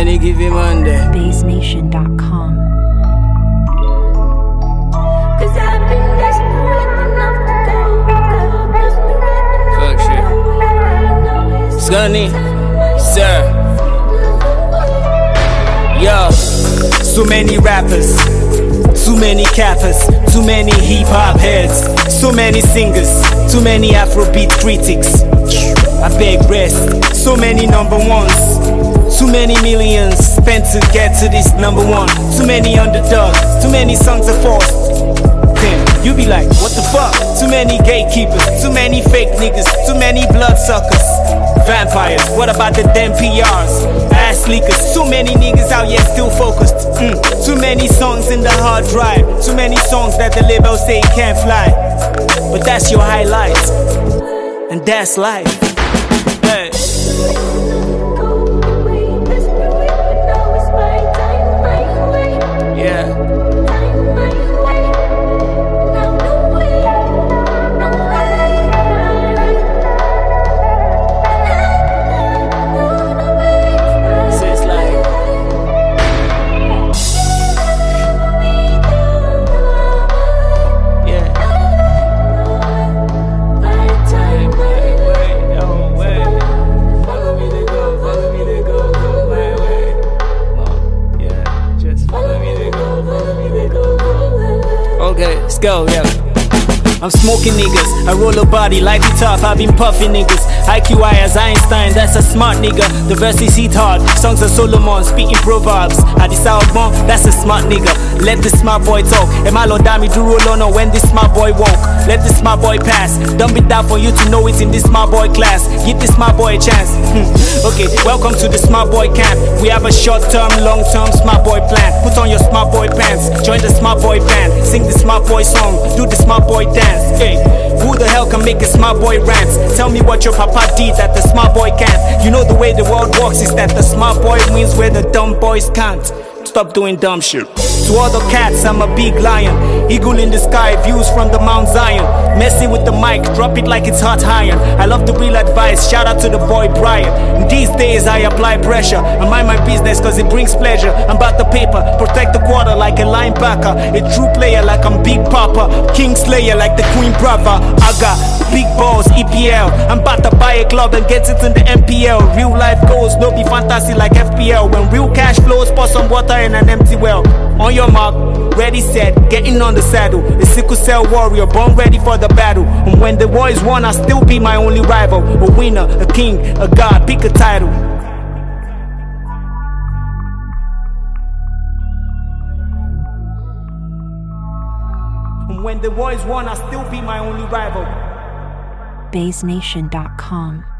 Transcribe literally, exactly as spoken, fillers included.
any given Monday. Base Nation dot com. Fuck shit. Scunny, sir. Yo, So many rappers, too many cappers, too many hip-hop heads, so many singers, too many Afrobeat critics. I beg rest, so many number ones, too many millions spent to get to this number one. Too many underdogs, too many songs are forced. Then you be like, what the fuck? Too many gatekeepers, too many fake niggas, too many bloodsuckers. Vampires, what about the damn P Rs? Ass leakers, too many niggas out here still focused. Mm. Too many songs in the hard drive, too many songs that the label say can't fly. But that's your highlight, and that's life. Hey. Yeah. okay, let's go, yeah. I'm smoking niggas, I roll a body like it tough, I been puffing niggas. I Q I as Einstein, that's a smart nigga. The verse is hit hard, songs of Solomon, speaking proverbs. I decide one, that's a smart nigga. Let the smart boy talk. Am I Lord Dami do roll on when this smart boy walk? Let the smart boy pass. Don't be down for you to know it in this smart boy class. Give this smart boy a chance. Okay, welcome to the smart boy camp. We have a short-term, long-term smart boy plan. Put on your smart boy pants, join the smart boy band, sing the smart boy song, do the smart boy dance. Hey, who the hell can make a smart boy rant? Tell me what your papa did that the smart boy can't. You know the way the world works is that the smart boy wins where the dumb boys can't. Stop doing dumb shit. To all the cats, I'm a big lion. Eagle in the sky, views from the Mount Zion. Messing with the mic, drop it like it's hot iron. I love the real advice, shout out to the boy Brian. In these days I apply pressure. I mind my business cause it brings pleasure. I'm about the paper, protect the quarter like a linebacker. A true player like I'm Big Papa. King Slayer like the Queen Brava. I got big balls, E P L. I'm about to buy a club and get it in the M P L. Real life goals, no be fantasy like F P L. When real cash flows, pour some water in an empty well. On your mark, ready, set, getting on the saddle. A sickle cell warrior, born ready for the battle. And when the war is won, I'll still be my only rival. A winner, a king, a god, pick a title. And when the war is won, I'll still be my only rival. Base Nation dot com.